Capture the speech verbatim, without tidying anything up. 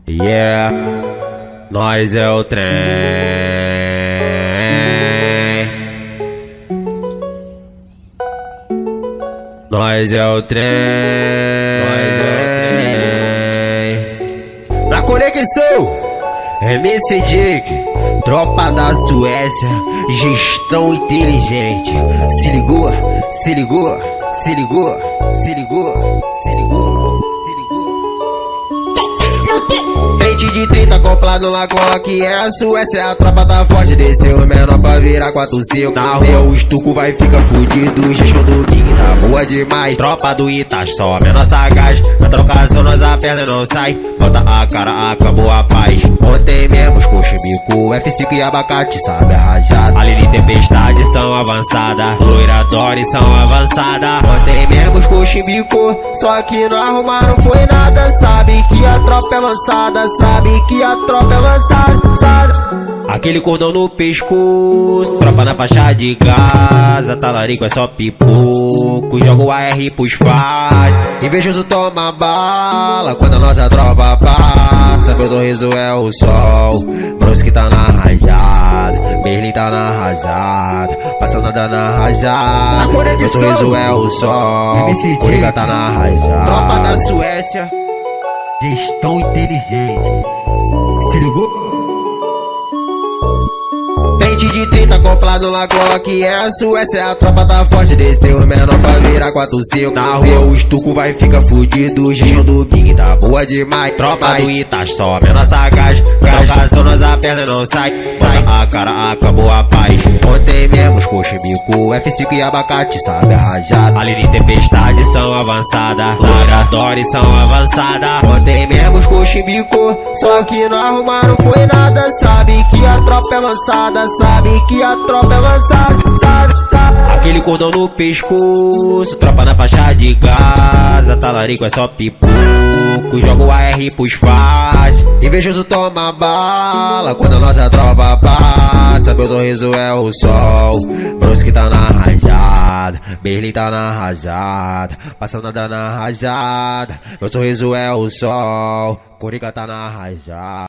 Yeah, nós é o trem. Nós é o trem. Nós é o trem. Na conexão, M C Dick, tropa da Suécia, gestão inteligente. Se ligou, se ligou, se ligou, se ligou, se ligou, se ligou. Pente de trinta acoplado lá com que é a Suécia, a tropa tá forte, desceu menor pra virar quatro cinco. Na rua o estuco vai ficar fudido, gestão do Big tá boa demais. Tropa do Ita só menor sagaz, na trocação nós a perna não sai. Bota a cara, acabou a paz. Ontem mesmo os coxa bico, F cinco e abacate, sabe a rajada. Aline Tempestade são avançada, Loira Dory são avançada. Ontem mesmo os coxa bico, só que não arrumaram foi nada. Sabe que a tropa é lançada, sabe que a tropa é lançada. Aquele cordão no pescoço, tropa na faixa de Gaza, talarico é só pipoco, joga o A R pros faz. Invejoso toma bala quando a nossa tropa passa. Meu sorriso é o sol, Broski tá na rajada, Berlim tá na rajada, passa nada na rajada. Meu sorriso é o sol, Coringa tá na rajada. Tropa da Suécia, gestão inteligente. Se ligou? Pente de trinta acoplado lá com que é a Suécia, a tropa tá forte, desceu menor pra virar quatro cinco. Na rua o estuco vai ficar fudido, gestão do Big tá boa demais. Tropa do Ita só menor sagaz, na ocasião nós a perna não sai. Bota a cara, acabou a paz. Ontem mesmo os coxa bico, F cinco e abacate, sabe a rajada. Aline Tempestade são avançada, Loira Dory são avançada. Ontem mesmo os coxa bico, só que não arrumaram foi nada. Sabe que a tropa é lançada, sabe que a tropa é lançada, sabe, sabe. Aquele cordão no pescoço, tropa na faixa de Gaza, talarico é só pipoco, joga o A R pros faz. Invejoso toma bala quando a nossa tropa passa. Meu sorriso é o sol, Broski tá na rajada, Berlim tá na rajada, passa nada na rajada. Meu sorriso é o sol, Coringa tá na rajada.